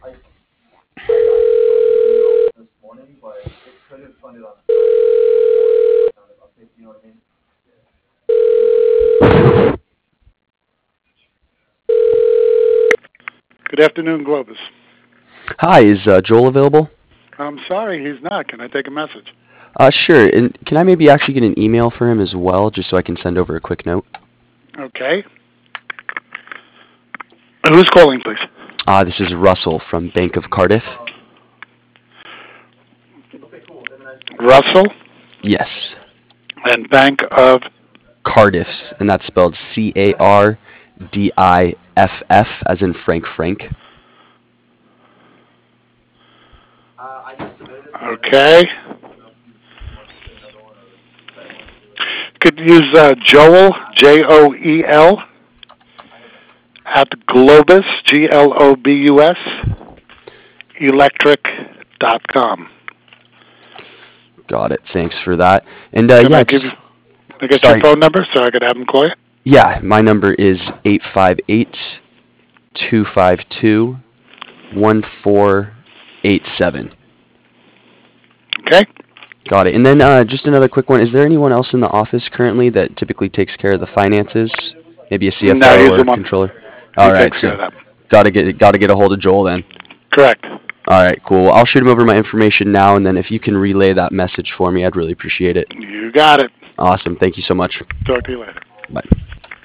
Good afternoon, Globus. Hi, is Joel available? I'm sorry he's not. Can I take a message? Sure. And can I maybe actually get an email for him as well, just so I can send over a quick note? Okay. Who's calling, please? This is Russell from Bank of Cardiff. Russell Yes, and Bank of. Cardiff, and that's spelled Cardiff, as in Frank. Okay. Could use Joel, Joel, at Globus, Globus, electric.com. Got it. Thanks for that. And Can yeah, I just get your sorry. phone number so I could have him call you? Yeah, my number is 858-252-1487. Okay. Got it. And then just another quick one. Is there anyone else in the office currently that typically takes care of the finances? Maybe a No, CFO he's the or one. controller? He All right, takes care so of that. gotta get a hold of Joel then. Correct. All right, cool. Well, I'll shoot him over my information now, and then if you can relay that message for me, I'd really appreciate it. You got it. Awesome. Thank you so much. Talk to you later. Bye.